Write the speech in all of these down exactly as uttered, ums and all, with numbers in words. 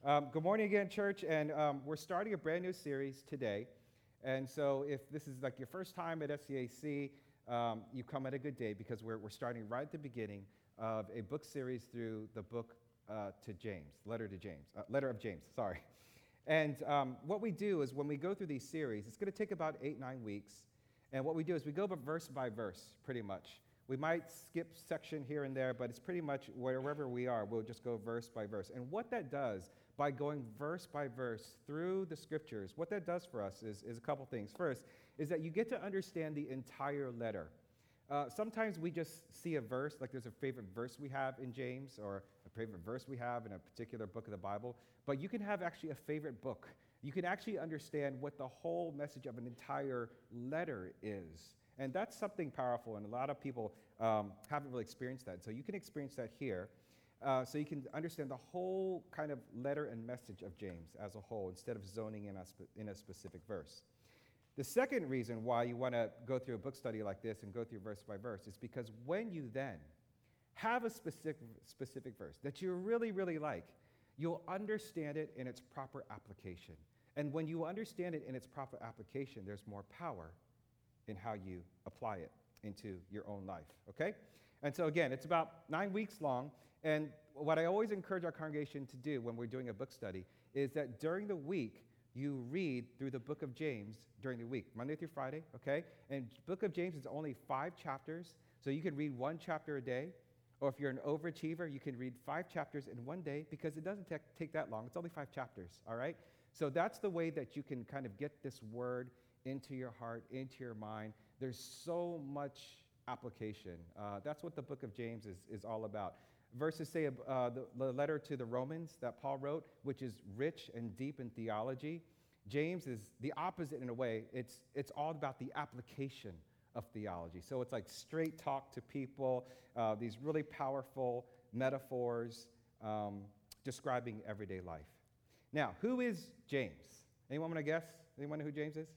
Um, good morning again, church, and um, we're starting a brand new series today. And so, if this is like your first time at S C A C, um, you come at a good day because we're, we're starting right at the beginning of a book series through the book uh, to James, letter to James, uh, letter of James, sorry. And um, what we do is when we go through these series, it's going to take about eight, nine weeks. And what we do is we go verse by verse, pretty much. We might skip section here and there, but it's pretty much wherever we are, we'll just go verse by verse. And what that does, by going verse by verse through the scriptures, what that does for us is, is a couple things. First, is that you get to understand the entire letter. Uh, sometimes we just see a verse, like there's a favorite verse we have in James, or a favorite verse we have in a particular book of the Bible, but you can have actually a favorite book. You can actually understand what the whole message of an entire letter is. And that's something powerful, and a lot of people um, haven't really experienced that. So you can experience that here. Uh, so you can understand the whole kind of letter and message of James as a whole, instead of zoning in a, spe- in a specific verse. The second reason why you want to go through a book study like this and go through verse by verse is because when you then have a specific, specific verse that you really, really like, you'll understand it in its proper application. And when you understand it in its proper application, there's more power in how you apply it into your own life, okay? And so again, it's about nine weeks long, and what I always encourage our congregation to do when we're doing a book study is that during the week, you read through the book of James during the week, Monday through Friday, okay? And book of James is only five chapters, so you can read one chapter a day, or if you're an overachiever, you can read five chapters in one day because it doesn't take take that long. It's only five chapters, all right? So that's the way that you can kind of get this word into your heart, into your mind. There's so much application. Uh, that's what the book of James is, is all about. Verses say uh, the, the letter to the Romans that Paul wrote, which is rich and deep in theology. James is the opposite in a way. It's, it's all about the application of theology. So it's like straight talk to people, uh, these really powerful metaphors um, describing everyday life. Now, who is James? Anyone want to guess? Anyone know who James is?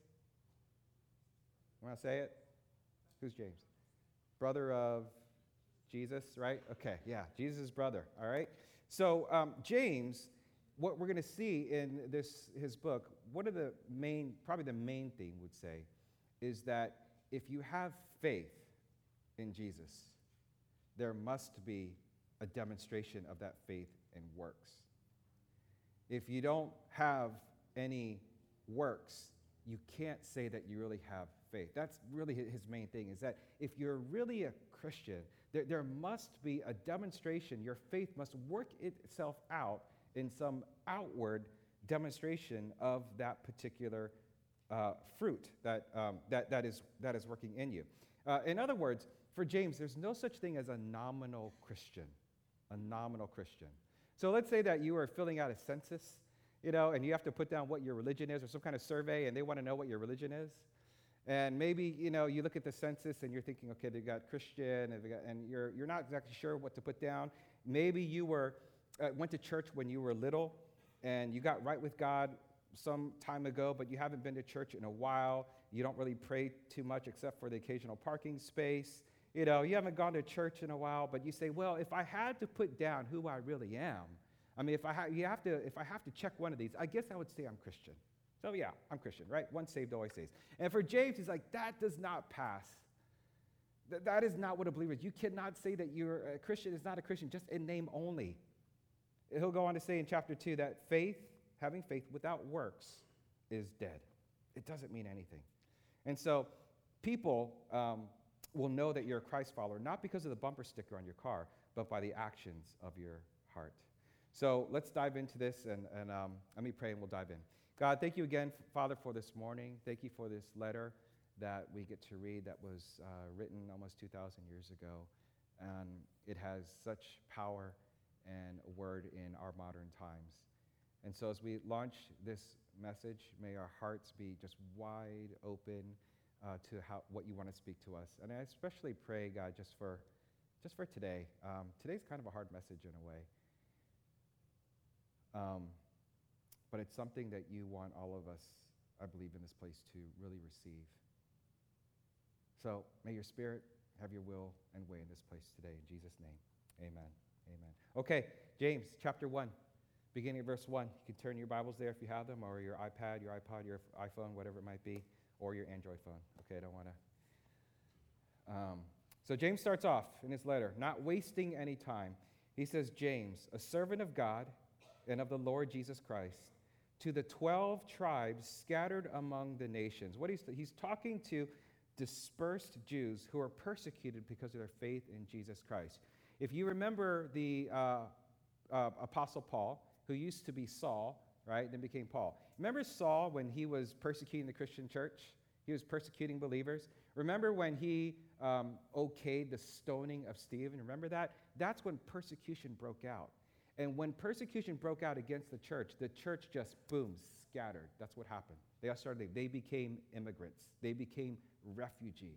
Want to say it? Who's James? Brother of Jesus, right? Okay, yeah, Jesus' brother, all right? So um, James, what we're going to see in this his book, one of the main, probably the main thing would say, is that if you have faith in Jesus, there must be a demonstration of that faith in works. If you don't have any works, you can't say that you really have faith. That's really his main thing, is that if you're really a Christian, there, there must be a demonstration. Your faith must work itself out in some outward demonstration of that particular uh, fruit that, um, that, that, is, that is working in you. Uh, in other words, for James, there's no such thing as a nominal Christian, a nominal Christian. So let's say that you are filling out a census, you know, and you have to put down what your religion is, or some kind of survey, and they want to know what your religion is. And maybe, you know, you look at the census and you're thinking, okay, they've got Christian, and, they got, and you're, you're not exactly sure what to put down. Maybe you were uh, went to church when you were little, and you got right with God some time ago, but you haven't been to church in a while. You don't really pray too much except for the occasional parking space. You know, you haven't gone to church in a while, but you say, well, if I had to put down who I really am, I mean, if I, ha- you have to, if I have to check one of these, I guess I would say I'm Christian. So yeah, I'm Christian, right? Once saved, always saved. And for James, he's like, that does not pass. Th- that is not what a believer is. You cannot say that you're a Christian is not a Christian, just in name only. He'll go on to say in chapter two that faith, having faith without works, is dead. It doesn't mean anything. And so people um, will know that you're a Christ follower, not because of the bumper sticker on your car, but by the actions of your heart. So let's dive into this, and, and um, let me pray, and we'll dive in. God, thank you again, Father, for this morning. Thank you for this letter that we get to read that was uh, written almost two thousand years ago. And it has such power and a word in our modern times. And so as we launch this message, may our hearts be just wide open uh, to how, what you want to speak to us. And I especially pray, God, just for, just for today. Um, today's kind of a hard message in a way. Um, but it's something that you want all of us, I believe, in this place to really receive. So may your Spirit have your will and way in this place today. In Jesus' name, amen. Amen. Okay, James chapter one. beginning of verse one. You can turn your Bibles there if you have them, or your iPad, your iPod, your iPhone, whatever it might be, or your Android phone. Okay, I don't want to. Um, so James starts off in his letter, not wasting any time. He says, James, a servant of God and of the Lord Jesus Christ, to the twelve tribes scattered among the nations. What he's, he's talking to dispersed Jews who are persecuted because of their faith in Jesus Christ. If you remember the uh, uh, Apostle Paul, who used to be Saul, right, then became Paul. Remember Saul when he was persecuting the Christian church? He was persecuting believers. Remember when he um, okayed the stoning of Stephen? Remember that? That's when persecution broke out. And when persecution broke out against the church, the church just, boom, scattered. That's what happened. They all started, they became immigrants. They became refugees.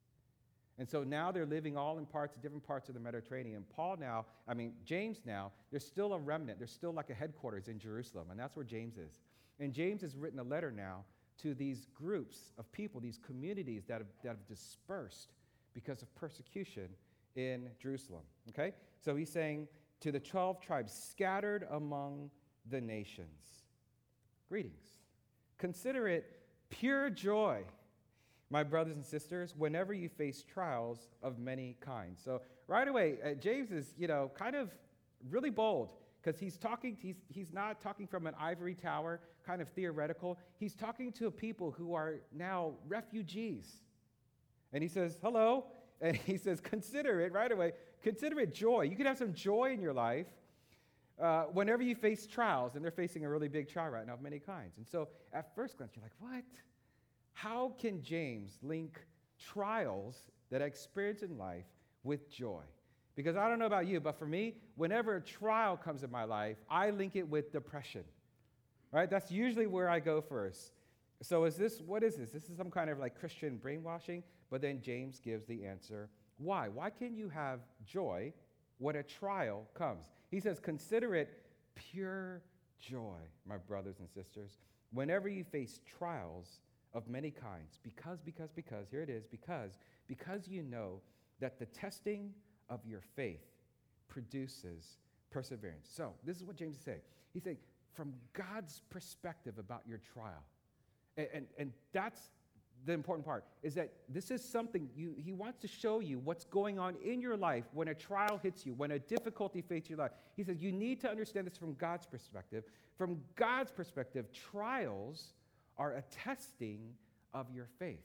And so now they're living all in parts, different parts of the Mediterranean. Paul now, I mean, James now, there's still a remnant. There's still like a headquarters in Jerusalem, and that's where James is. And James has written a letter now to these groups of people, these communities that have, that have dispersed because of persecution in Jerusalem, okay? So he's saying, to the twelve tribes scattered among the nations, greetings. Consider it pure joy, my brothers and sisters, whenever you face trials of many kinds. So right away, uh, James is, you know, kind of really bold because he's talking, he's, he's not talking from an ivory tower, kind of theoretical. He's talking to people who are now refugees. And he says, hello, and he says, consider it right away. Consider it joy. You can have some joy in your life uh, whenever you face trials, and they're facing a really big trial right now of many kinds. And so at first glance, you're like, what? How can James link trials that I experience in life with joy? Because I don't know about you, but for me, whenever a trial comes in my life, I link it with depression, right? That's usually where I go first. So is this, what is this? This is some kind of like Christian brainwashing, but then James gives the answer. Why? Why can you have joy when a trial comes? He says, consider it pure joy, my brothers and sisters, whenever you face trials of many kinds. Because, because, because, here it is, because, because you know that the testing of your faith produces perseverance. So this is what James is saying. He's saying, from God's perspective about your trial, and, and, and that's the important part, is that this is something you, he wants to show you what's going on in your life when a trial hits you, when a difficulty faces your life. He says you need to understand this from God's perspective. From God's perspective, trials are a testing of your faith.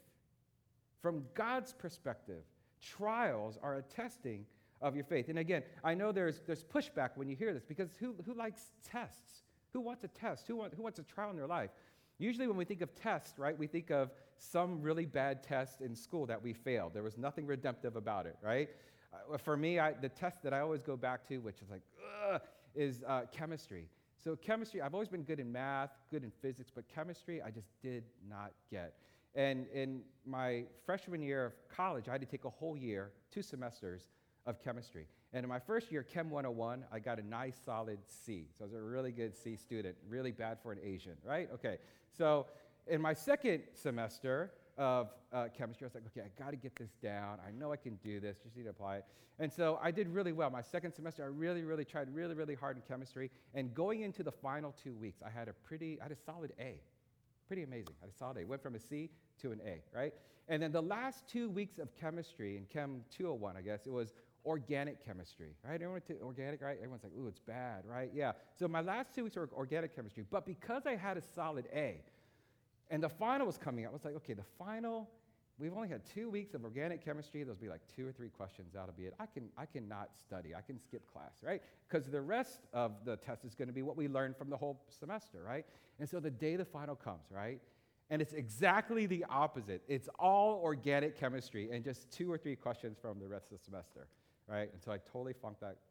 From God's perspective, trials are a testing of your faith. And again, I know there's there's pushback when you hear this, because who, who likes tests? Who wants a test? Who, want, who wants a trial in their life? Usually when we think of tests, right, we think of some really bad test in school that we failed. There was nothing redemptive about it, right? Uh, for me, I, the test that I always go back to, which is like, ugh, is uh, chemistry. So chemistry, I've always been good in math, good in physics, but chemistry, I just did not get. And in my freshman year of college, I had to take a whole year, two semesters of chemistry. And in my first year, Chem one oh one, I got a nice solid C. So I was a really good C student, really bad for an Asian, right? Okay, so in my second semester of uh, chemistry, I was like, okay, I got to get this down. I know I can do this, just need to apply it. And so I did really well. My second semester, I really, really tried really, really hard in chemistry. And going into the final two weeks, I had a pretty, I had a solid A. Pretty amazing. I had a solid A. Went from a C to an A, right? And then the last two weeks of chemistry, in Chem two oh one, I guess, it was organic chemistry, right? Everyone to organic, right? Everyone's like, ooh, it's bad, right? Yeah. So my last two weeks were organic chemistry. But because I had a solid A, and the final was coming out, I was like, okay, the final, we've only had two weeks of organic chemistry. There'll be like two or three questions. That'll be it. I can, I cannot study. I can skip class, right? Because the rest of the test is going to be what we learned from the whole semester, right? And so the day the final comes, right? And it's exactly the opposite. It's all organic chemistry and just two or three questions from the rest of the semester, right? And so I totally flunked that,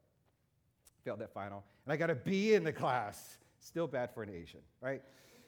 failed that final. And I got a B in the class. Still bad for an Asian, right?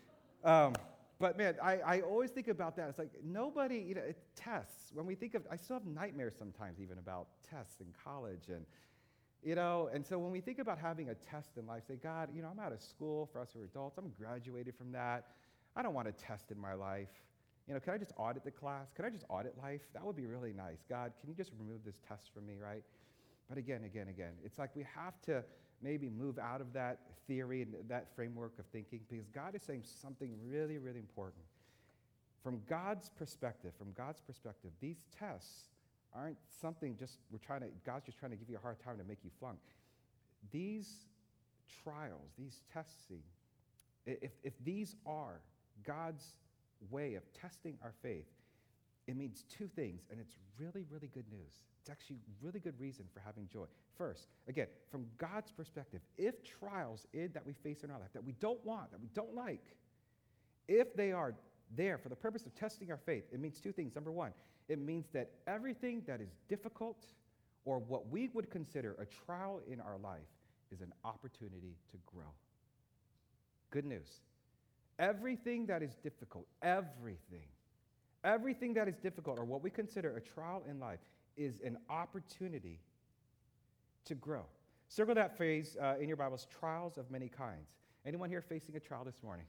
Um, But man, I, I always think about that. It's like nobody, you know, it, tests. When we think of, I still have nightmares sometimes even about tests in college. And, you know, and so when we think about having a test in life, say, God, you know, I'm out of school for us who are adults. I'm graduated from that. I don't want a test in my life. You know, can I just audit the class? Can I just audit life? That would be really nice. God, can you just remove this test from me, right? But again, again, again, it's like we have to maybe move out of that theory and that framework of thinking, because God is saying something really, really important. From God's perspective, from God's perspective, these tests aren't something just we're trying to, God's just trying to give you a hard time to make you flunk. These trials, these testing, if, if these are God's way of testing our faith, it means two things, and it's really, really good news. It's actually really good reason for having joy. First, again, from God's perspective, if trials in, that we face in our life that we don't want, that we don't like, if they are there for the purpose of testing our faith, it means two things. Number one, it means that everything that is difficult or what we would consider a trial in our life is an opportunity to grow. Good news. Everything that is difficult, everything, everything that is difficult or what we consider a trial in life is an opportunity to grow. Circle that phrase uh, in your Bibles, trials of many kinds. Anyone here facing a trial this morning?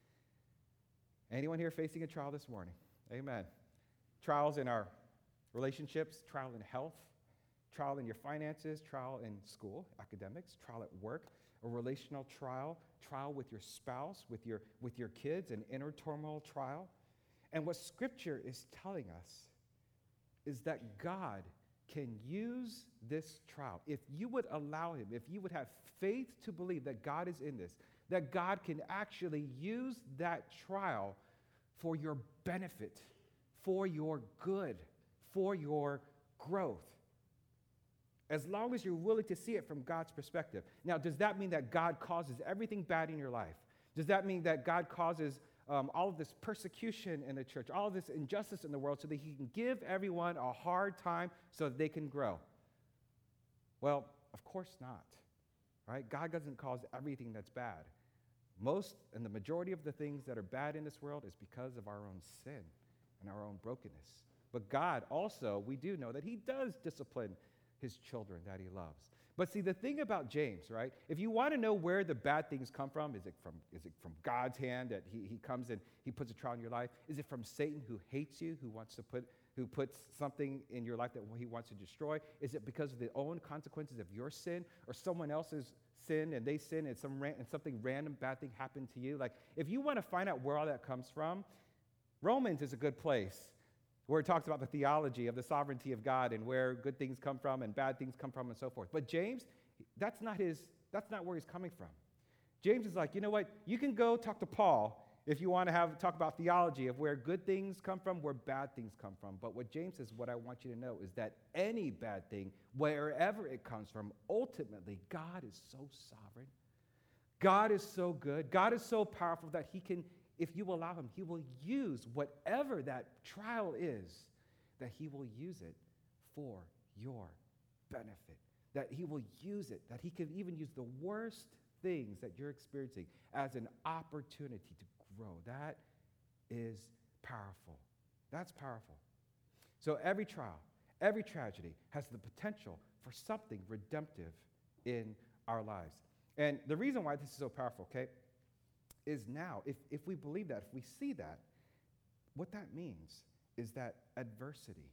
Anyone here facing a trial this morning? Amen. Trials in our relationships, trial in health, trial in your finances, trial in school, academics, trial at work, a relational trial, trial with your spouse, with your, with your kids, an inner turmoil trial. And what Scripture is telling us is that God can use this trial. If you would allow him, if you would have faith to believe that God is in this, that God can actually use that trial for your benefit, for your good, for your growth. As long as you're willing to see it from God's perspective. Now, does that mean that God causes everything bad in your life? Does that mean that God causes um, all of this persecution in the church, all of this injustice in the world so that he can give everyone a hard time so that they can grow? Well, of course not, right? God doesn't cause everything that's bad. Most and the majority of the things that are bad in this world is because of our own sin and our own brokenness. But God also, we do know that he does discipline his children that he loves. But see, the thing about James, right? If you want to know where the bad things come from, is it from, is it from God's hand that he, he comes and he puts a trial in your life? Is it from Satan who hates you, who wants to put, who puts something in your life that he wants to destroy? Is it because of the own consequences of your sin or someone else's sin and they sin and some ran, and something random bad thing happened to you? Like, if you want to find out where all that comes from, Romans is a good place, where it talks about the theology of the sovereignty of God and where good things come from and bad things come from and so forth. But James, that's not his, that's not where he's coming from. James is like, you know what? You can go talk to Paul if you want to have talk about theology of where good things come from, where bad things come from. But what James says, what I want you to know is that any bad thing, wherever it comes from, ultimately, God is so sovereign. God is so good. God is so powerful that he can, if you allow him, he will use whatever that trial is, that he will use it for your benefit, that he will use it, that he can even use the worst things that you're experiencing as an opportunity to grow. That is powerful. That's powerful. So every trial, every tragedy has the potential for something redemptive in our lives. And the reason why this is so powerful, okay, is now, if, if we believe that, if we see that, what that means is that adversity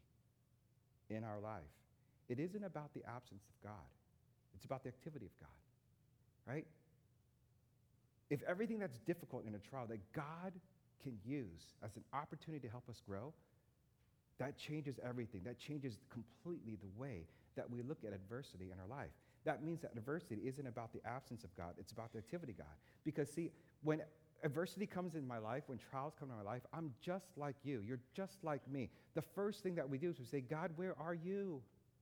in our life, it isn't about the absence of God. It's about the activity of God, right? If everything that's difficult in a trial that God can use as an opportunity to help us grow, that changes everything. That changes completely the way that we look at adversity in our life. That means that adversity isn't about the absence of God. It's about the activity of God. Because, see, when adversity comes in my life, when trials come in my life, I'm just like you. You're just like me. The first thing that we do is we say, God, where are you?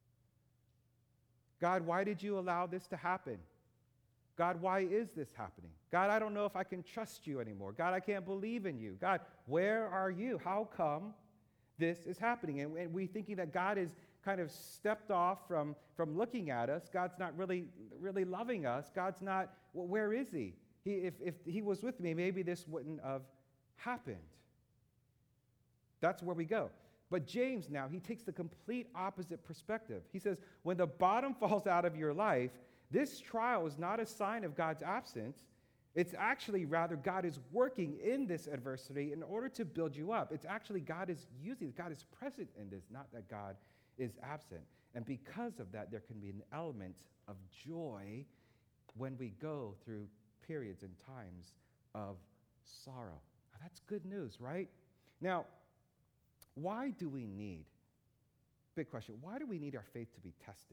God, why did you allow this to happen? God, why is this happening? God, I don't know if I can trust you anymore. God, I can't believe in you. God, where are you? How come this is happening? And, and we're thinking that God is kind of stepped off from, from looking at us. God's not really, really loving us. God's not, well, where is he? he if, if he was with me, maybe this wouldn't have happened. That's where we go. But James now, he takes the complete opposite perspective. He says, when the bottom falls out of your life, this trial is not a sign of God's absence. It's actually rather God is working in this adversity in order to build you up. It's actually God is using, God is present in this, not that God is absent. And because of that, there can be an element of joy when we go through periods and times of sorrow. Now, that's good news, right? Now, why do we need, big question, why do we need our faith to be tested?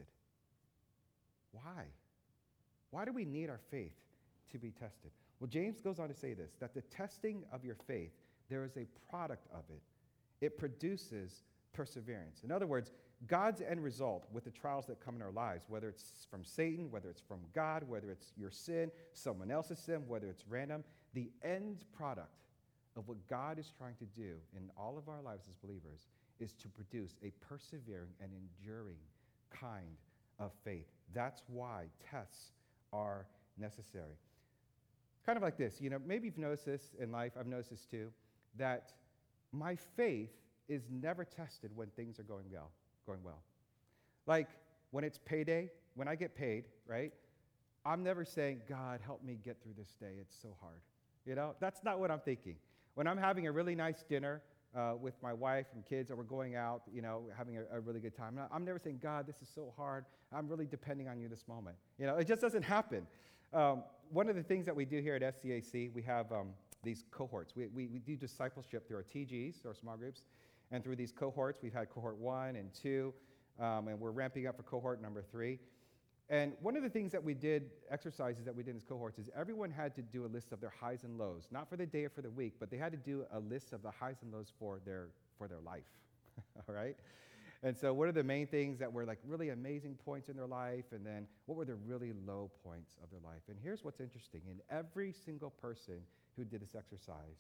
Why? Why do we need our faith to be tested? Well, James goes on to say this, that the testing of your faith, there is a product of it. It produces perseverance. In other words, God's end result with the trials that come in our lives, whether it's from Satan, whether it's from God, whether it's your sin, someone else's sin, whether it's random, the end product of what God is trying to do in all of our lives as believers is to produce a persevering and enduring kind of faith. That's why tests are necessary. Kind of like this, you know, maybe you've noticed this in life, I've noticed this too, that my faith is never tested when things are going well, going well. Like when it's payday, when I get paid, right? I'm never saying, God, help me get through this day. It's so hard. You know, that's not what I'm thinking. When I'm having a really nice dinner uh, with my wife and kids, or we're going out, you know, having a, a really good time, I'm never saying, God, this is so hard. I'm really depending on you this moment. You know, it just doesn't happen. Um, one of the things that we do here at S C A C, we have um, these cohorts. We, we, we do discipleship through our T Gs, our small groups, and through these cohorts. We've had cohort one and two, um, and we're ramping up for cohort number three. And one of the things that we did, exercises that we did in these cohorts, is everyone had to do a list of their highs and lows, not for the day or for the week, but they had to do a list of the highs and lows for their, for their life, all right? And so what are the main things that were like really amazing points in their life, and then what were the really low points of their life? And here's what's interesting. In every single person who did this exercise,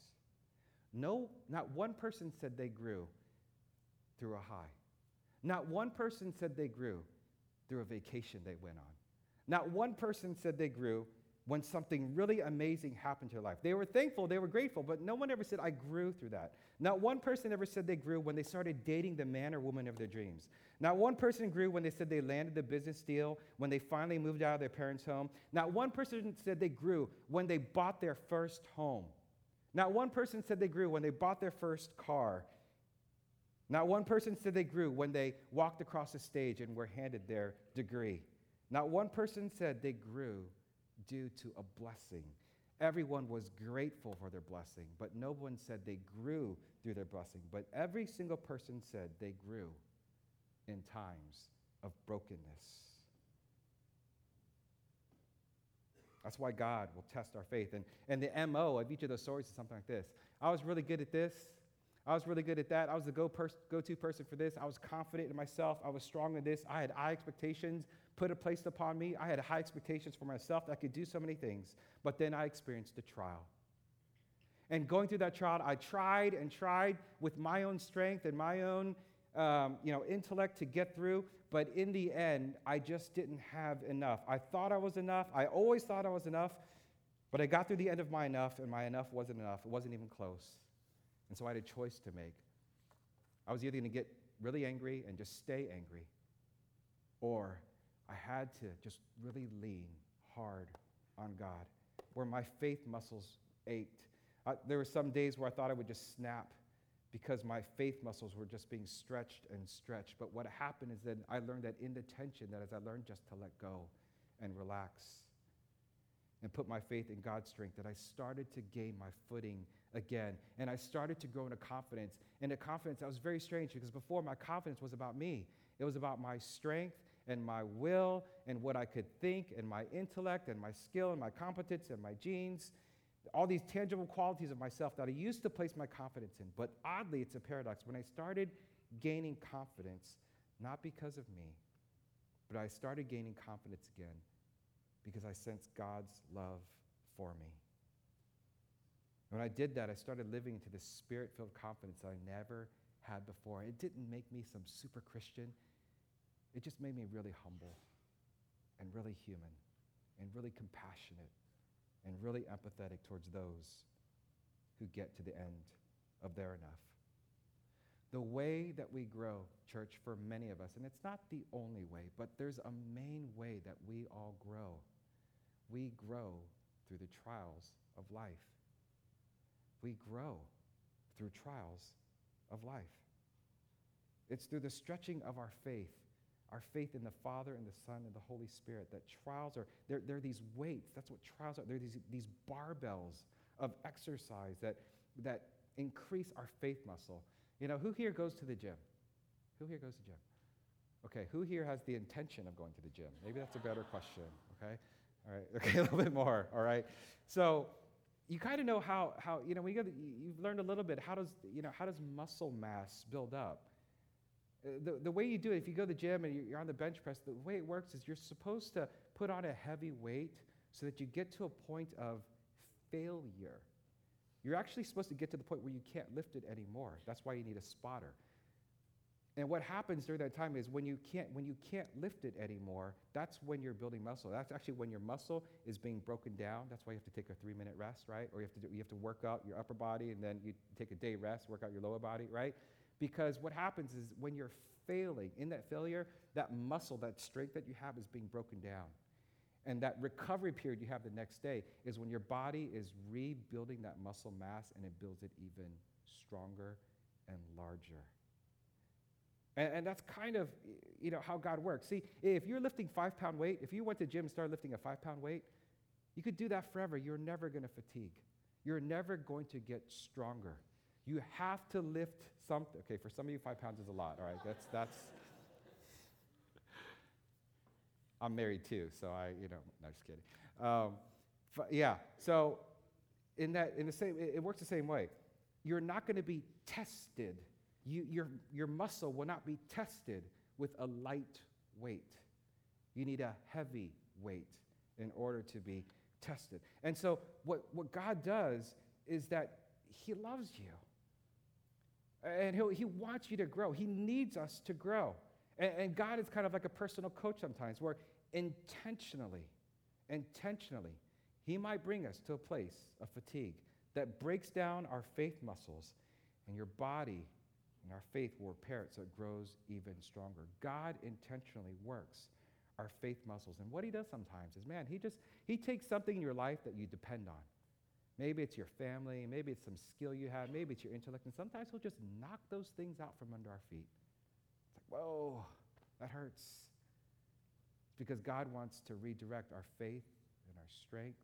no, not one person said they grew through a high. Not one person said they grew through a vacation they went on. Not one person said they grew when something really amazing happened to their life. They were thankful, they were grateful, but no one ever said, I grew through that. Not one person ever said they grew when they started dating the man or woman of their dreams. Not one person grew when they said they landed the business deal, when they finally moved out of their parents' home. Not one person said they grew when they bought their first home. Not one person said they grew when they bought their first car. Not one person said they grew when they walked across the stage and were handed their degree. Not one person said they grew due to a blessing. Everyone was grateful for their blessing, but no one said they grew through their blessing. But every single person said they grew in times of brokenness. That's why God will test our faith. And, and the M O of each of those stories is something like this. I was really good at this. I was really good at that. I was the go pers- go-to person for this. I was confident in myself. I was strong in this. I had high expectations put a placed upon me. I had high expectations for myself that I could do so many things. But then I experienced a trial. And going through that trial, I tried and tried with my own strength and my own um, you know, intellect to get through. But in the end, I just didn't have enough. I thought I was enough. I always thought I was enough. But I got through the end of my enough, and my enough wasn't enough. It wasn't even close. And so I had a choice to make. I was either going to get really angry and just stay angry, or I had to just really lean hard on God, where my faith muscles ached. Uh, there were some days where I thought I would just snap because my faith muscles were just being stretched and stretched. But what happened is that I learned that in the tension, that as I learned just to let go and relax and put my faith in God's strength, that I started to gain my footing again. And I started to grow in a confidence, and a confidence that was very strange, because before my confidence was about me. It was about my strength and my will and what I could think and my intellect and my skill and my competence and my genes, all these tangible qualities of myself that I used to place my confidence in. But oddly, it's a paradox. When I started gaining confidence, not because of me, but I started gaining confidence again because I sensed God's love for me. When I did that, I started living into this spirit-filled confidence that I never had before. It didn't make me some super Christian. It just made me really humble and really human and really compassionate and really empathetic towards those who get to the end of their enough. The way that we grow, church, for many of us, and it's not the only way, but there's a main way that we all grow. We grow through the trials of life. We grow through trials of life. It's through the stretching of our faith our faith in the Father and the Son and the Holy Spirit, that trials are, they're, they're these weights. That's what trials are. They're these, these barbells of exercise that, that increase our faith muscle. You know, who here goes to the gym? Who here goes to the gym? Okay, who here has the intention of going to the gym? Maybe that's a better question, okay? All right, okay, a little bit more, all right? So you kind of know how, how you know, when you go to, you've learned a little bit, how does, you know, how does muscle mass build up? Uh, the, the way you do it, if you go to the gym and you're on the bench press, the way it works is you're supposed to put on a heavy weight so that you get to a point of failure. You're actually supposed to get to the point where you can't lift it anymore. That's why you need a spotter. And what happens during that time is when you can't when you can't lift it anymore, that's when you're building muscle. That's actually when your muscle is being broken down. That's why you have to take a three-minute rest, right? Or you have to do, you have to work out your upper body and then you take a day rest, work out your lower body, right? Because what happens is when you're failing, in that failure, that muscle, that strength that you have is being broken down. And that recovery period you have the next day is when your body is rebuilding that muscle mass and it builds it even stronger and larger. And, and that's kind of, you know, how God works. See, if you're lifting five-pound weight, if you went to the gym and started lifting a five-pound weight, you could do that forever. You're never going to fatigue. You're never going to get stronger. You have to lift something. Okay, for some of you, five pounds is a lot, all right? That's, that's, I'm married too, so I, you know, no, just kidding. Um, f- yeah, so in that, in the same, it, it works the same way. You're not going to be tested. You, your, your muscle will not be tested with a light weight. You need a heavy weight in order to be tested. And so what, what God does is that he loves you. And he'll, he wants you to grow. He needs us to grow. And, and God is kind of like a personal coach sometimes where intentionally, intentionally, he might bring us to a place of fatigue that breaks down our faith muscles, and your body and our faith will repair it so it grows even stronger. God intentionally works our faith muscles. And what he does sometimes is, man, he just, he takes something in your life that you depend on. Maybe it's your family, maybe it's some skill you have, maybe it's your intellect, and sometimes he'll just knock those things out from under our feet. It's like, whoa, that hurts. It's because God wants to redirect our faith and our strength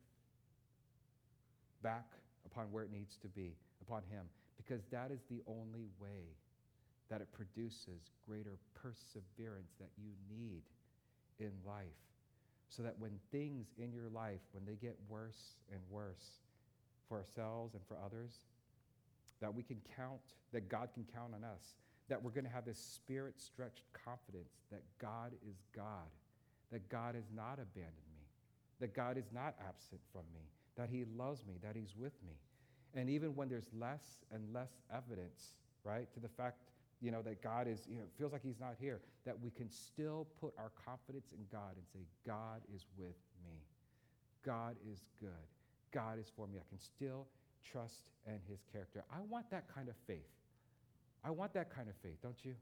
back upon where it needs to be, upon him, because that is the only way that it produces greater perseverance that you need in life, so that when things in your life, when they get worse and worse for ourselves and for others, that we can count, that God can count on us, that we're going to have this spirit-stretched confidence that God is God, that God has not abandoned me, that God is not absent from me, that he loves me, that he's with me. And even when there's less and less evidence, right, to the fact, you know, that God is, you know, feels like he's not here, that we can still put our confidence in God and say, God is with me. God is good. God is for me. I can still trust in his character. I want that kind of faith. I want that kind of faith, don't you?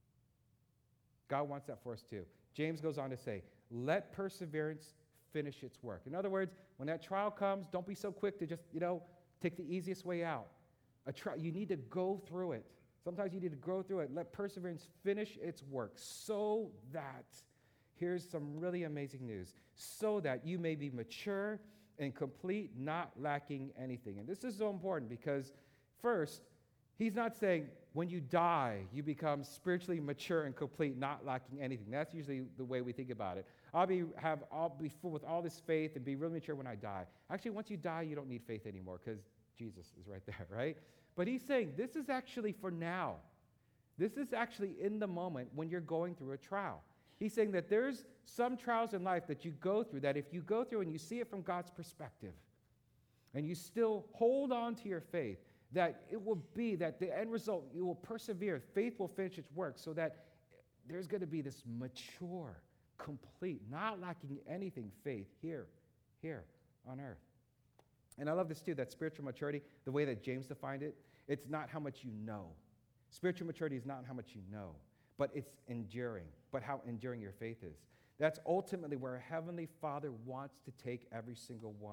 God wants that for us too. James goes on to say, let perseverance finish its work. In other words, when that trial comes, don't be so quick to just, you know, take the easiest way out. A tri- you need to go through it. Sometimes you need to go through it. Let perseverance finish its work so that, here's some really amazing news, so that you may be mature and complete, not lacking anything. And this is so important because, first, he's not saying when you die, you become spiritually mature and complete, not lacking anything. That's usually the way we think about it. I'll be have I'll be full with all this faith and be really mature when I die. Actually, once you die, you don't need faith anymore because Jesus is right there, right? But he's saying this is actually for now. This is actually in the moment when you're going through a trial. He's saying that there's some trials in life that you go through that if you go through and you see it from God's perspective and you still hold on to your faith, that it will be that the end result, you will persevere. Faith will finish its work so that there's going to be this mature, complete, not lacking anything faith here, here on earth. And I love this too, that spiritual maturity, the way that James defined it, it's not how much you know. Spiritual maturity is not how much you know, but it's enduring, but how enduring your faith is. That's ultimately where our Heavenly Father wants to take every single one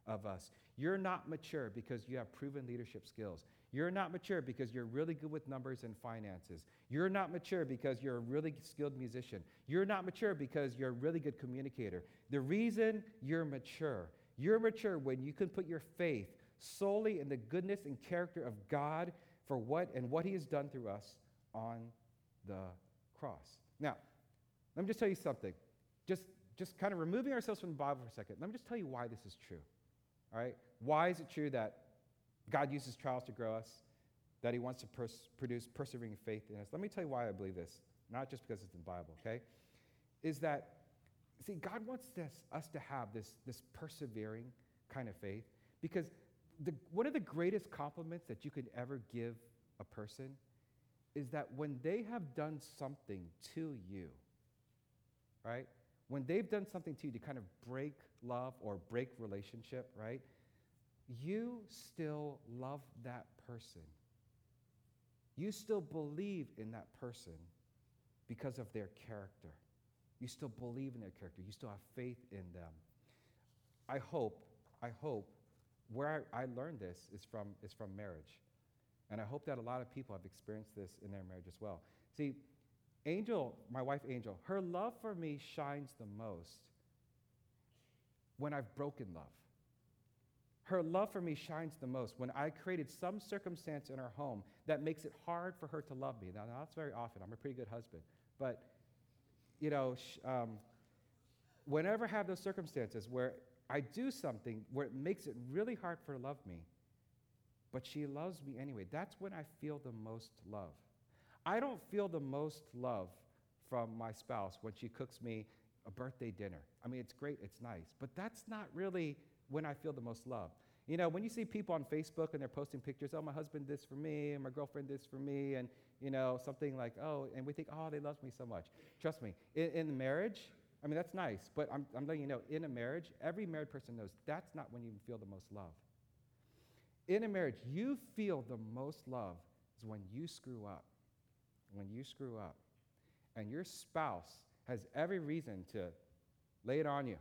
of us. You're not mature because you have proven leadership skills. You're not mature because you're really good with numbers and finances. You're not mature because you're a really skilled musician. You're not mature because you're a really good communicator. The reason you're mature, you're mature when you can put your faith solely in the goodness and character of God for what and what he has done through us on the cross. Now, let me just tell you something. Just, just kind of removing ourselves from the Bible for a second, let me just tell you why this is true. All right? Why is it true that God uses trials to grow us, that he wants to pers- produce persevering faith in us? Let me tell you why I believe this, not just because it's in the Bible, okay? Is that, see, God wants this, us to have this, this persevering kind of faith because the, one of the greatest compliments that you could ever give a person is that when they have done something to you, right? When they've done something to you to kind of break love or break relationship, right? You still love that person. You still believe in that person because of their character. You still believe in their character. You still have faith in them. I hope, I hope, where I, I learned this is from, is from marriage. And I hope that a lot of people have experienced this in their marriage as well. See, Angel, my wife Angel, her love for me shines the most when I've broken love. Her love for me shines the most when I created some circumstance in our home that makes it hard for her to love me. Now, that's very often. I'm a pretty good husband. But, you know, sh- um, whenever I have those circumstances where I do something where it makes it really hard for her to love me, but she loves me anyway, that's when I feel the most love. I don't feel the most love from my spouse when she cooks me a birthday dinner. I mean, it's great, it's nice, but that's not really when I feel the most love. You know, when you see people on Facebook and they're posting pictures, oh, my husband this for me, and my girlfriend this for me, and, you know, something like, oh, and we think, oh, they love me so much. Trust me, in, in marriage, I mean, that's nice, but I'm, I'm letting you know, in a marriage, every married person knows that's not when you feel the most love. In a marriage, you feel the most love is when you screw up. When you screw up. And your spouse has every reason to lay it on you.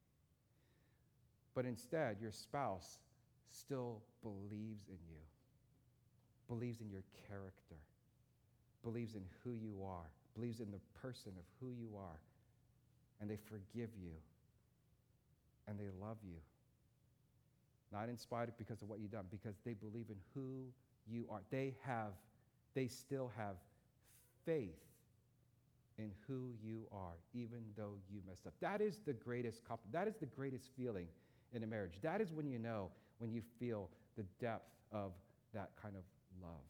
But instead, your spouse still believes in you, believes in your character, believes in who you are, believes in the person of who you are, and they forgive you, and they love you. Not in spite of because of what you've done, because they believe in who you are. They have, they still have faith in who you are, even though you messed up. That is the greatest compliment. That is the greatest feeling in a marriage. That is when you know, when you feel the depth of that kind of love.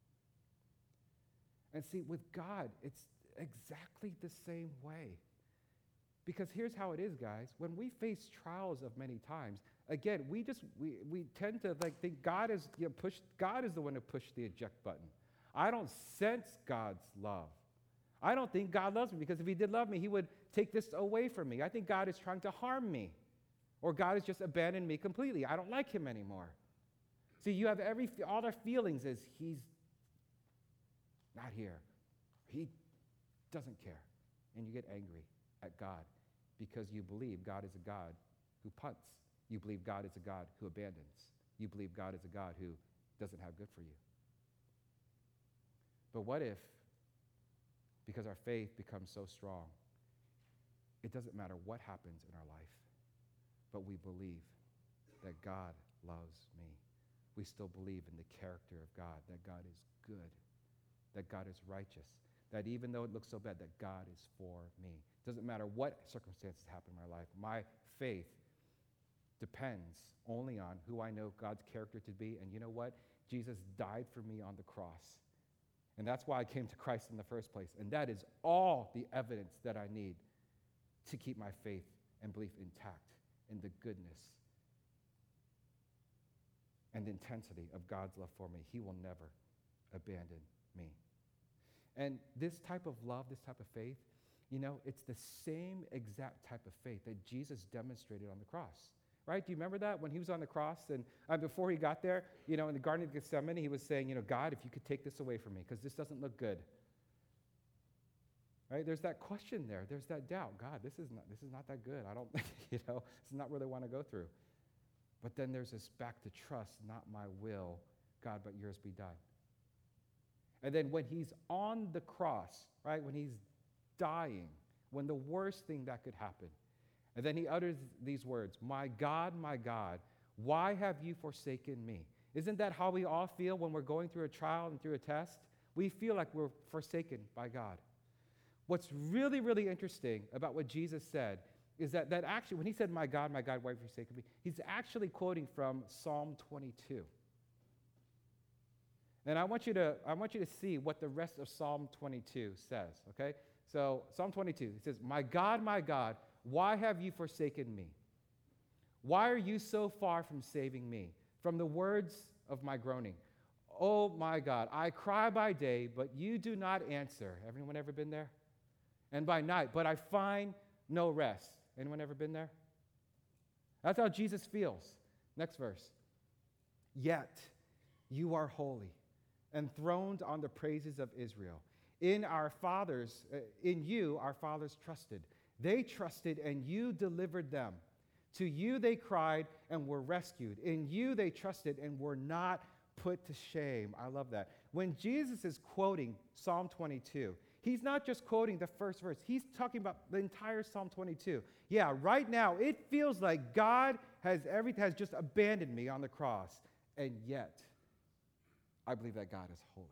And see, with God, it's exactly the same way. Because here's how it is, guys. When we face trials of many times, again, we just we we tend to like think God is you know, push. God is the one who pushed the eject button. I don't sense God's love. I don't think God loves me because if he did love me, he would take this away from me. I think God is trying to harm me. Or God has just abandoned me completely. I don't like him anymore. See, you have every, all their feelings is he's not here. He doesn't care. And you get angry at God because you believe God is a God who punts. You believe God is a God who abandons. You believe God is a God who doesn't have good for you. But what if, because our faith becomes so strong, it doesn't matter what happens in our life, but we believe that God loves me. We still believe in the character of God, that God is good, that God is righteous, that even though it looks so bad, that God is for me. It doesn't matter what circumstances happen in my life. My faith depends only on who I know God's character to be. And you know what? Jesus died for me on the cross. And that's why I came to Christ in the first place. And that is all the evidence that I need to keep my faith and belief intact in the goodness and the intensity of God's love for me. He will never abandon me. And this type of love, this type of faith, you know, it's the same exact type of faith that Jesus demonstrated on the cross. Right? Do you remember that when he was on the cross and uh, before he got there, you know, in the Garden of Gethsemane, he was saying, you know, God, if you could take this away from me because this doesn't look good. Right? There's that question there. There's that doubt. God, this is not this is not that good. I don't, you know, this is not where they want to go through. But then there's this back to trust, not my will, God, but yours be done. And then when he's on the cross, right, when he's dying, when the worst thing that could happen, and then he utters these words, my God, my God, why have you forsaken me? Isn't that how we all feel when we're going through a trial and through a test? We feel like we're forsaken by God. What's really, really interesting about what Jesus said is that, that actually, when he said, my God, my God, why have you forsaken me? He's actually quoting from Psalm twenty-two. And I want you to, I want you to see what the rest of Psalm twenty-two says, okay? So Psalm twenty-two, it says, my God, my God, why have you forsaken me? Why are you so far from saving me? From the words of my groaning. Oh my God, I cry by day, but you do not answer. Everyone ever been there? And by night, but I find no rest. Anyone ever been there? That's how Jesus feels. Next verse. Yet you are holy, enthroned on the praises of Israel. In our fathers, uh, in you our fathers trusted. They trusted and you delivered them. To you they cried and were rescued. In you they trusted and were not put to shame. I love that. When Jesus is quoting Psalm twenty-two, he's not just quoting the first verse. He's talking about the entire Psalm twenty-two. Yeah, right now it feels like God has everything has just abandoned me on the cross. And yet, I believe that God is holy.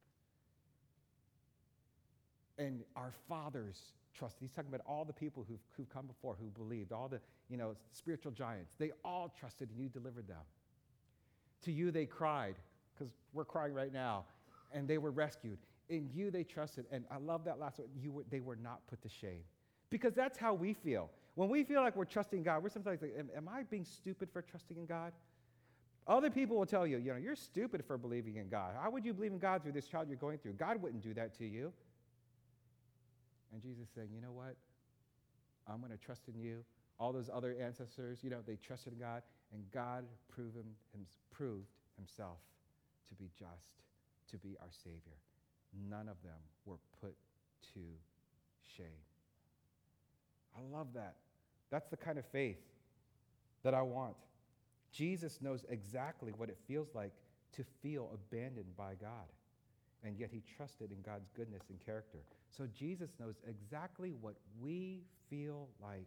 And our fathers trusted. He's talking about all the people who've, who've come before, who believed, all the, you know, spiritual giants. They all trusted and you delivered them. To you they cried, because we're crying right now, and they were rescued. In you they trusted, and I love that last one, you were, they were not put to shame. Because that's how we feel. When we feel like we're trusting God, we're sometimes like, am, am I being stupid for trusting in God? Other people will tell you, you know, you're stupid for believing in God. How would you believe in God through this trial you're going through? God wouldn't do that to you. And Jesus saying, you know what? I'm going to trust in you. All those other ancestors, you know, they trusted in God, and God proved, him, him, proved himself to be just, to be our Savior. None of them were put to shame. I love that. That's the kind of faith that I want. Jesus knows exactly what it feels like to feel abandoned by God, and yet he trusted in God's goodness and character. So Jesus knows exactly what we feel like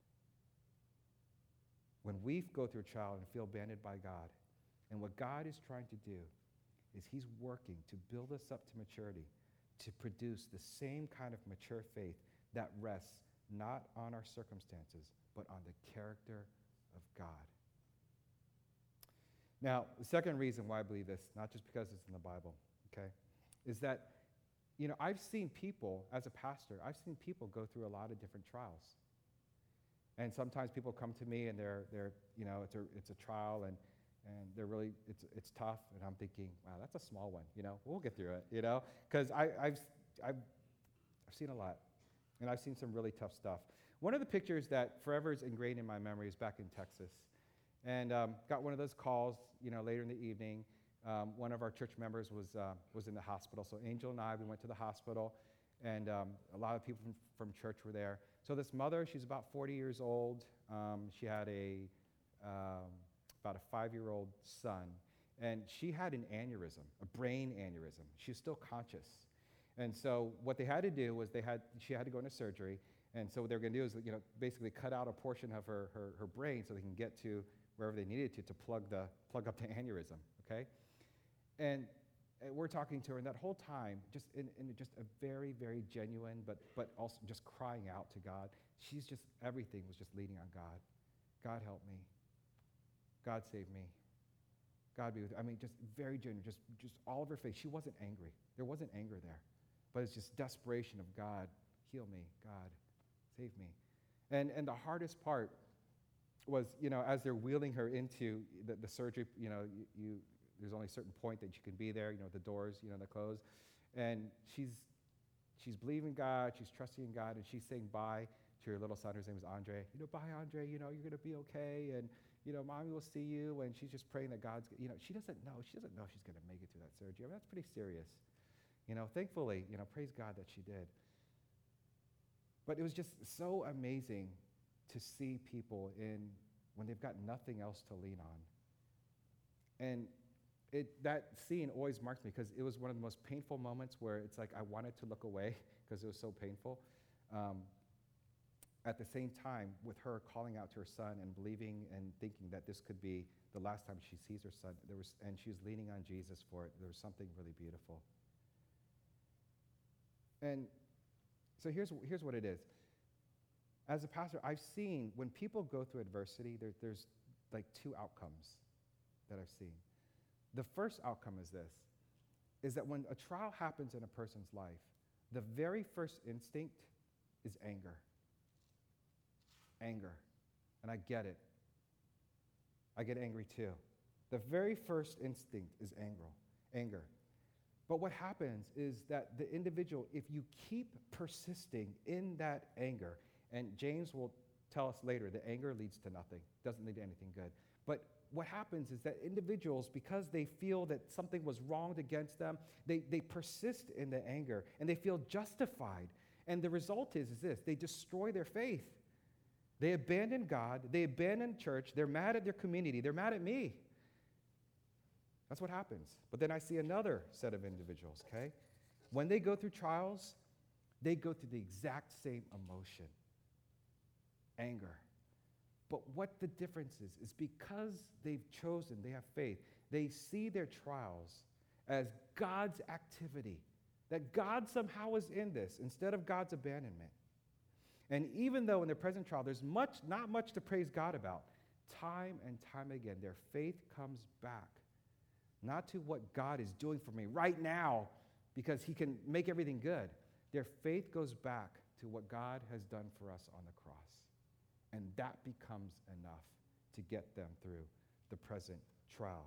when we go through a trial and feel abandoned by God. And what God is trying to do is he's working to build us up to maturity, to produce the same kind of mature faith that rests not on our circumstances, but on the character of God. Now, the second reason why I believe this, not just because it's in the Bible, okay, is that, you know, I've seen people, as a pastor, I've seen people go through a lot of different trials. And sometimes people come to me and they're, they're you know, it's a, it's a trial and, and they're really, it's, it's tough. And I'm thinking, wow, that's a small one, you know, we'll get through it, you know, because I've, I've, I've seen a lot. And I've seen some really tough stuff. One of the pictures that forever is ingrained in my memory is back in Texas. And um, got one of those calls, you know, later in the evening. Um, one of our church members was, uh, was in the hospital. So Angel and I, we went to the hospital, and um, a lot of people from, from church were there. So this mother, she's about forty years old. Um, she had a um, about a five-year-old son, and she had an aneurysm, a brain aneurysm. She was still conscious. And so what they had to do was they had, she had to go into surgery. And so what they were going to do is, you know, basically cut out a portion of her, her, her brain so they can get to wherever they needed to to plug the plug up the aneurysm, okay? And uh, we're talking to her, and that whole time, just in, in just a very, very genuine, but but also just crying out to God. She's just, everything was just leaning on God. God help me. God save me. God be with me. I mean, just very genuine, just, just all of her faith. She wasn't angry. There wasn't anger there. But it's just desperation of God, heal me, God, save me. And and the hardest part was, you know, as they're wheeling her into the, the surgery, you know, you, you there's only a certain point that you can be there, you know, the doors, you know, they close. And she's she's believing God, she's trusting in God, and she's saying bye to her little son. His name is Andre. You know, bye, Andre, you know, you're going to be okay, and, you know, Mommy will see you. And she's just praying that God's, you know, she doesn't know. She doesn't know she's going to make it through that surgery. I mean, that's pretty serious. You know, thankfully, you know, praise God that she did. But it was just so amazing to see people in when they've got nothing else to lean on. And it, that scene always marks me because it was one of the most painful moments where it's like I wanted to look away because it was so painful. Um, at the same time, with her calling out to her son and believing and thinking that this could be the last time she sees her son, there was, and she was leaning on Jesus for it, there was something really beautiful. And so here's, here's what it is. As a pastor, I've seen when people go through adversity, there, there's like two outcomes that I've seen. The first outcome is this, is that when a trial happens in a person's life, the very first instinct is anger. Anger. And I get it. I get angry too. The very first instinct is anger. Anger. But what happens is that the individual, if you keep persisting in that anger, and James will tell us later that anger leads to nothing, doesn't lead to anything good. But what happens is that individuals, because they feel that something was wronged against them, they, they persist in the anger, and they feel justified. And the result is, is this, they destroy their faith. They abandon God, they abandon church, they're mad at their community, they're mad at me. That's what happens. But then I see another set of individuals, okay? When they go through trials, they go through the exact same emotion, anger. But what the difference is, is because they've chosen, they have faith, they see their trials as God's activity, that God somehow is in this instead of God's abandonment. And even though in their present trial, there's much, not much to praise God about, time and time again, their faith comes back, not to what God is doing for me right now, because he can make everything good. Their faith goes back to what God has done for us on the cross. And that becomes enough to get them through the present trial.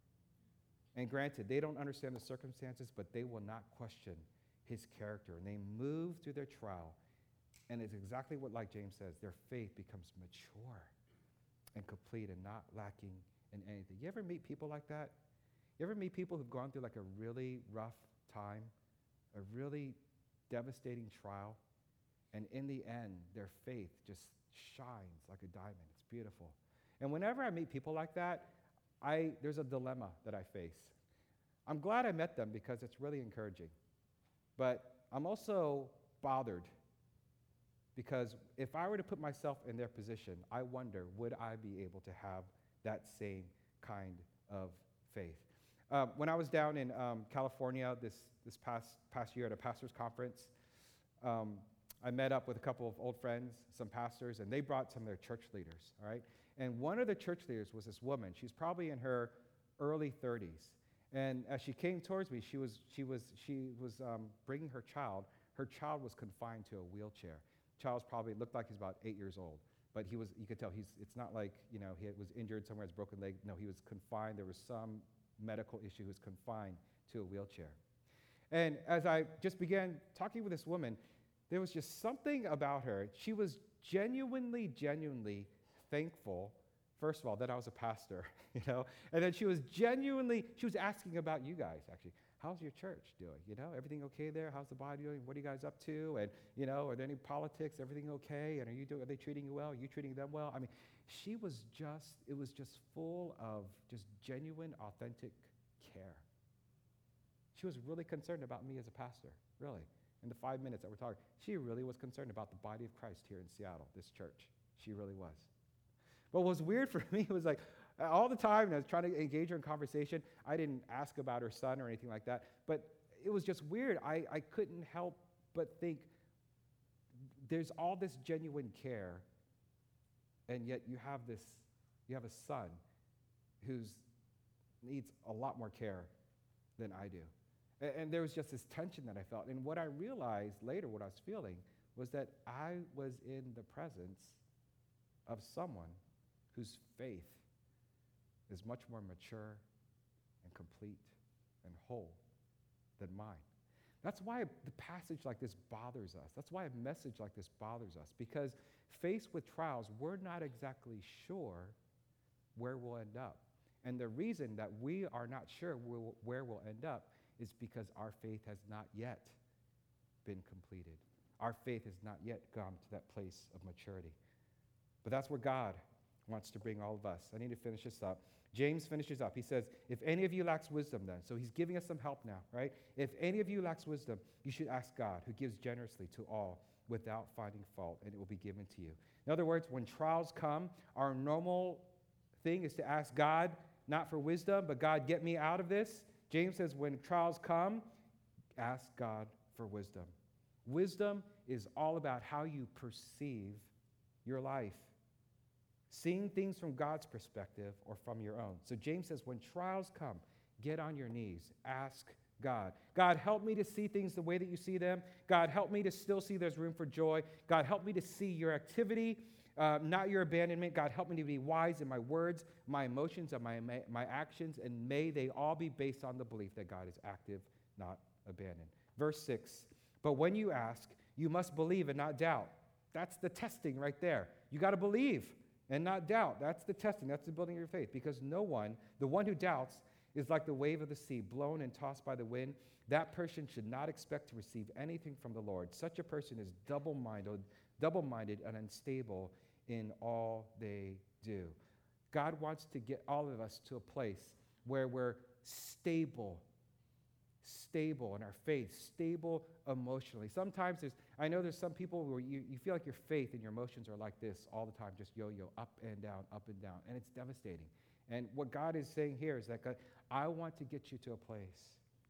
And granted, they don't understand the circumstances, but they will not question his character. And they move through their trial. And it's exactly what, like James says, their faith becomes mature and complete and not lacking in anything. You ever meet people like that? You ever meet people who've gone through like a really rough time, a really devastating trial, and in the end, their faith just shines like a diamond. It's beautiful. And whenever I meet people like that, I there's a dilemma that I face. I'm glad I met them because it's really encouraging. But I'm also bothered because if I were to put myself in their position, I wonder, would I be able to have that same kind of faith? Um, when I was down in um, California this, this past, past year at a pastor's conference, um, I met up with a couple of old friends, some pastors, and they brought some of their church leaders, all right? And one of the church leaders was this woman. She's probably in her early thirties. And as she came towards me, she was, she was, she was um, bringing her child. Her child was confined to a wheelchair. Child's probably looked like he's about eight years old, but he was, you could tell he's, it's not like, you know, he was injured somewhere, his broken leg. No, he was confined. There was some medical issue. He was confined to a wheelchair. And as I just began talking with this woman, there was just something about her. She was genuinely, genuinely thankful, first of all, that I was a pastor, you know, and then she was genuinely, she was asking about you guys, actually. How's your church doing? You know, everything okay there? How's the body doing? What are you guys up to? And, you know, are there any politics? Everything okay? And are you doing, are they treating you well? Are you treating them well? I mean, she was just, it was just full of just genuine, authentic care. She was really concerned about me as a pastor, really. In the five minutes that we're talking, she really was concerned about the body of Christ here in Seattle, this church. She really was. But what was weird for me was like, all the time, and I was trying to engage her in conversation, I didn't ask about her son or anything like that, but it was just weird. I, I couldn't help but think, there's all this genuine care, and yet you have this, you have a son who needs a lot more care than I do. And, and there was just this tension that I felt. And what I realized later, what I was feeling, was that I was in the presence of someone whose faith is much more mature and complete and whole than mine. That's why the passage like this bothers us. That's why a message like this bothers us, because faced with trials, we're not exactly sure where we'll end up. And the reason that we are not sure we'll, where we'll end up is because our faith has not yet been completed. Our faith has not yet gone to that place of maturity. But that's where God wants to bring all of us. I need to finish this up. James finishes up. He says, if any of you lacks wisdom then, so he's giving us some help now, right? If any of you lacks wisdom, you should ask God, who gives generously to all without finding fault, and it will be given to you. In other words, when trials come, our normal thing is to ask God, not for wisdom, but God, get me out of this. James says, when trials come, ask God for wisdom. Wisdom is all about how you perceive your life. Seeing things from God's perspective or from your own. So James says, when trials come, get on your knees, ask God. God, help me to see things the way that you see them. God, help me to still see there's room for joy. God, help me to see your activity, uh, not your abandonment. God, help me to be wise in my words, my emotions, and my, my actions, and may they all be based on the belief that God is active, not abandoned. Verse six, but when you ask, you must believe and not doubt. That's the testing right there. You got to believe and not doubt. That's the testing. That's the building of your faith. Because no one, the one who doubts, is like the wave of the sea, blown and tossed by the wind. That person should not expect to receive anything from the Lord. Such a person is double-minded, double-minded and unstable in all they do. God wants to get all of us to a place where we're stable, stable in our faith, stable emotionally. Sometimes there's, I know there's some people where you, you feel like your faith and your emotions are like this all the time, just yo-yo, up and down, up and down, and it's devastating. And what God is saying here is that, God, I want to get you to a place,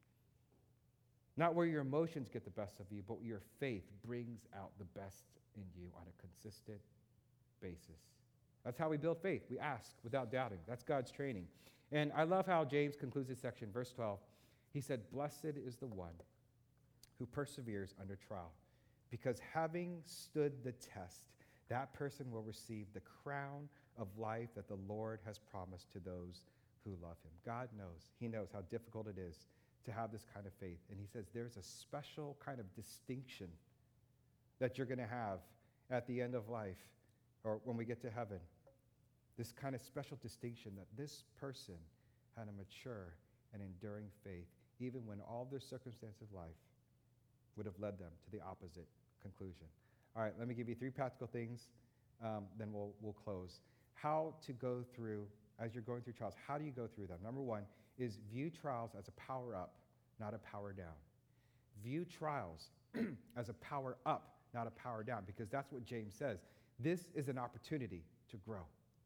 not where your emotions get the best of you, but where your faith brings out the best in you on a consistent basis. That's how we build faith. We ask without doubting. That's God's training. And I love how James concludes this section, verse twelve. He said, blessed is the one who perseveres under trial, because having stood the test, that person will receive the crown of life that the Lord has promised to those who love him. God knows. He knows how difficult it is to have this kind of faith. And he says there's a special kind of distinction that you're going to have at the end of life, or when we get to heaven. This kind of special distinction that this person had a mature and enduring faith, even when all their circumstances of life would have led them to the opposite conclusion. All right, let me give you three practical things, um, then we'll, we'll close. How to go through, as you're going through trials, how do you go through them? Number one is view trials as a power up, not a power down. View trials as a power up, not a power down, because that's what James says. This is an opportunity to grow.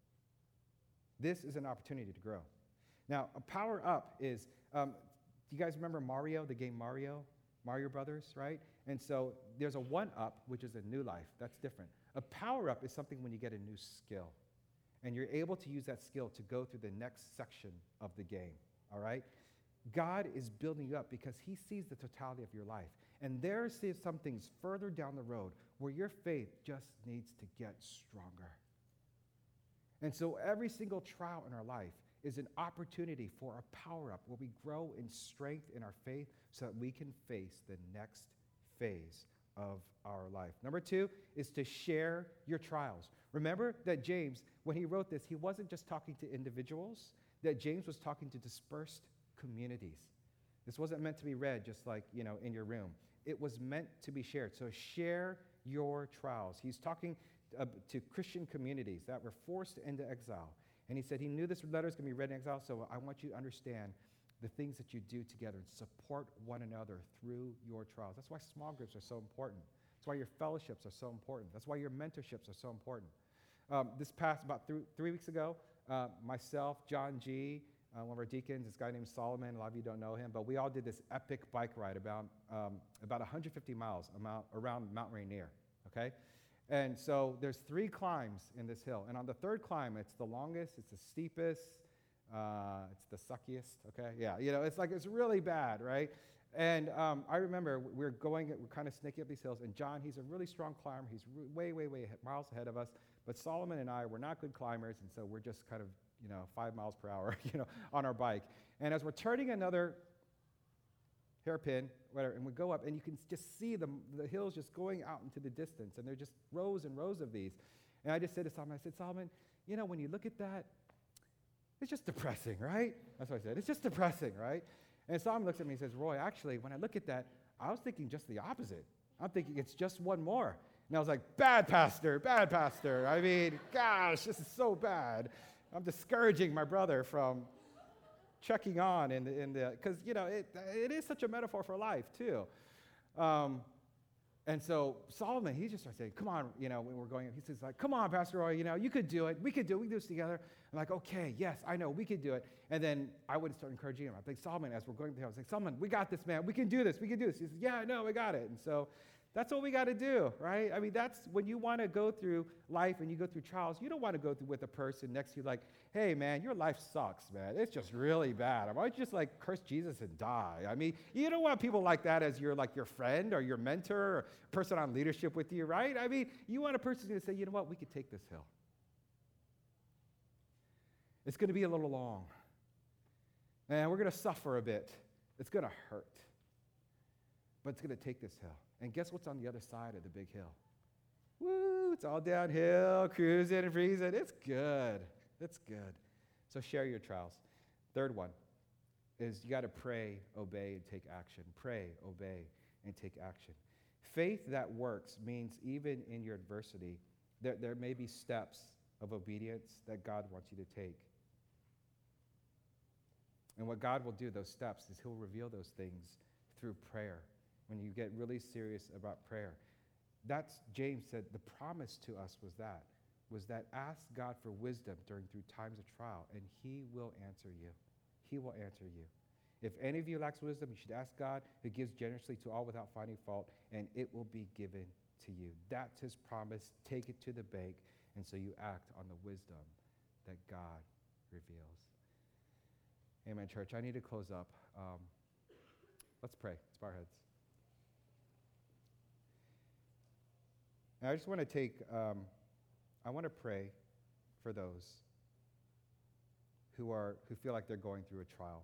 This is an opportunity to grow. Now, a power up is, um, do you guys remember Mario, the game Mario? Mario Brothers, right? And so there's a one-up, which is a new life. That's different. A power-up is something when you get a new skill, and you're able to use that skill to go through the next section of the game, all right? God is building you up because he sees the totality of your life. And there are some things further down the road where your faith just needs to get stronger. And so every single trial in our life is an opportunity for a power-up where we grow in strength in our faith so that we can face the next phase of our life. Number two is to share your trials. Remember that James, when he wrote this, he wasn't just talking to individuals, that James was talking to dispersed communities. This wasn't meant to be read just like, you know, in your room. It was meant to be shared. So share your trials. He's talking uh, to Christian communities that were forced into exile. And he said he knew this letter was going to be read in exile, so I want you to understand the things that you do together and support one another through your trials. That's why small groups are so important. That's why your fellowships are so important. That's why your mentorships are so important. Um, this past, about th- three weeks ago, uh, myself, John G., uh, one of our deacons, this guy named Solomon, a lot of you don't know him, but we all did this epic bike ride about, um, about one hundred fifty miles amount, around Mount Rainier, okay? And so there's three climbs in this hill. And on the third climb, it's the longest, it's the steepest, uh, it's the suckiest, okay? Yeah, you know, it's like, it's really bad, right? And um, I remember we're going, we're kind of snaking up these hills, and John, he's a really strong climber. He's re- way, way, way ahead, miles ahead of us. But Solomon and I, we're not good climbers, and so we're just kind of, you know, five miles per hour, you know, on our bike. And as we're turning another hairpin, whatever, and we go up, and you can just see the, the hills just going out into the distance, and they're just rows and rows of these. And I just said to Solomon, I said, Solomon, you know, when you look at that, it's just depressing, right? That's what I said. It's just depressing, right? And Solomon looks at me and says, Roy, actually, when I look at that, I was thinking just the opposite. I'm thinking it's just one more. And I was like, bad pastor, bad pastor. I mean, gosh, this is so bad. I'm discouraging my brother from checking on in the, in the, because, you know, it, it is such a metaphor for life, too. Um, and so Solomon, he just starts saying, come on, you know, when we're going, he says, like, come on, Pastor Roy, you know, you could do it. We could do it. We can do this together. I'm like, okay, yes, I know, we could do it. And then I would start encouraging him. I'd be like, Solomon, as we're going to him, I was like, Solomon, we got this, man. We can do this. We can do this. He says, yeah, I know, we got it. And so that's what we got to do, right? I mean, that's when you want to go through life and you go through trials, you don't want to go through with a person next to you like, hey, man, your life sucks, man. It's just really bad. Why don't you just like curse Jesus and die? I mean, you don't want people like that as your like your friend or your mentor or person on leadership with you, right? I mean, you want a person who's going to say, you know what, we could take this hill. It's going to be a little long. And we're going to suffer a bit. It's going to hurt. But it's going to take this hill. And guess what's on the other side of the big hill? Woo, it's all downhill, cruising and freezing. It's good. It's good. So share your trials. Third one is you got to pray, obey, and take action. Pray, obey, and take action. Faith that works means even in your adversity, there, there may be steps of obedience that God wants you to take. And what God will do, those steps, is he'll reveal those things through prayer. When you get really serious about prayer. That's, James said, the promise to us was that, was that ask God for wisdom during through times of trial, and he will answer you. He will answer you. If any of you lacks wisdom, you should ask God, who gives generously to all without finding fault, and it will be given to you. That's his promise. Take it to the bank, and so you act on the wisdom that God reveals. Amen, church. I need to close up. Um, let's pray. Let's bow our heads. And I just want to take, um, I want to pray for those who are who feel like they're going through a trial.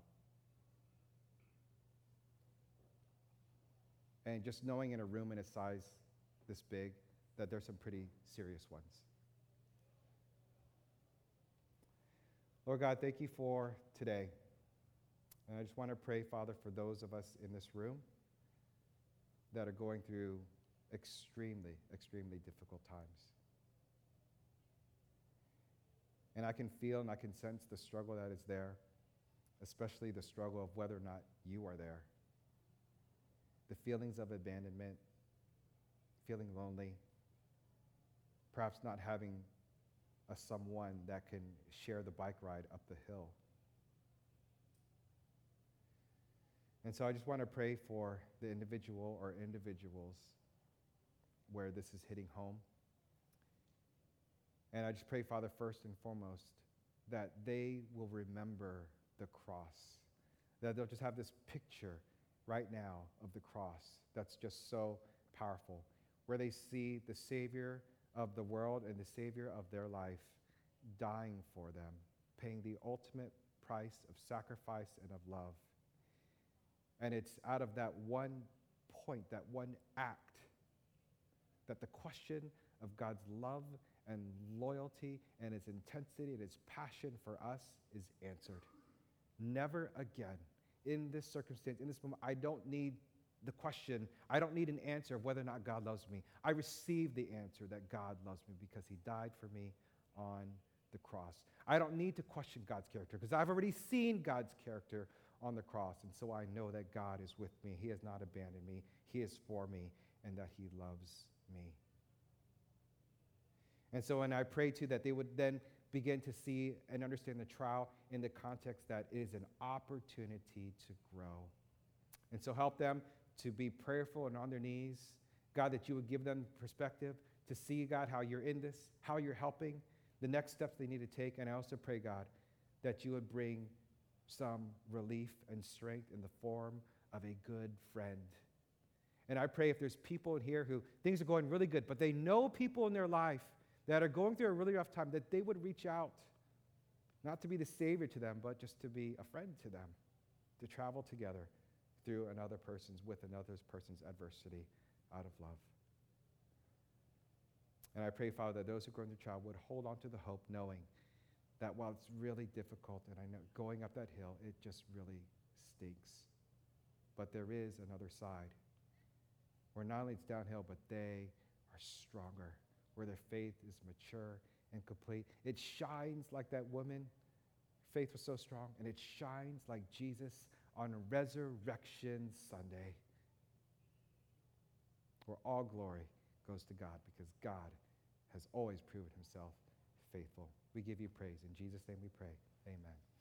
And just knowing in a room in a size this big that there's some pretty serious ones. Lord God, thank you for today. And I just want to pray, Father, for those of us in this room that are going through extremely, extremely difficult times. And I can feel and I can sense the struggle that is there, especially the struggle of whether or not you are there. The feelings of abandonment, feeling lonely, perhaps not having a someone that can share the bike ride up the hill. And so I just want to pray for the individual or individuals where this is hitting home. And I just pray, Father, first and foremost, that they will remember the cross, that they'll just have this picture right now of the cross that's just so powerful, where they see the Savior of the world and the Savior of their life dying for them, paying the ultimate price of sacrifice and of love. And it's out of that one point, that one act, that the question of God's love and loyalty and its intensity and its passion for us is answered. Never again in this circumstance, in this moment, I don't need the question, I don't need an answer of whether or not God loves me. I receive the answer that God loves me because he died for me on the cross. I don't need to question God's character because I've already seen God's character on the cross, and so I know that God is with me. He has not abandoned me. He is for me, and that he loves me. And so when I pray too that they would then begin to see and understand the trial in the context that it is an opportunity to grow. And so help them to be prayerful and on their knees. God, that you would give them perspective to see, God, how you're in this, how you're helping, the next steps they need to take. And I also pray, God, that you would bring some relief and strength in the form of a good friend. And I pray if there's people in here who things are going really good, but they know people in their life that are going through a really rough time, that they would reach out, not to be the savior to them, but just to be a friend to them, to travel together through another person's, with another person's adversity out of love. And I pray, Father, that those who are going through trial would hold on to the hope, knowing that while it's really difficult, and I know going up that hill, it just really stinks. But there is another side, where not only it's downhill, but they are stronger, where their faith is mature and complete. It shines like that woman. Faith was so strong, and it shines like Jesus on Resurrection Sunday, where all glory goes to God because God has always proven himself faithful. We give you praise. In Jesus' name we pray. Amen.